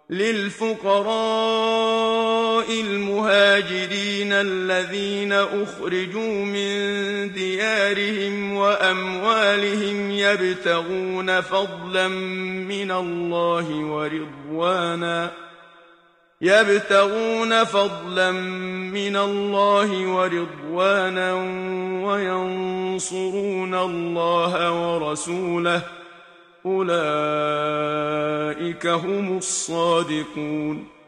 للفقراء المهاجرين الذين أخرجوا من ديارهم وأموالهم يبتغون فضلا من الله ورضوانا وينصرون الله ورسوله أولئك هم الصادقون.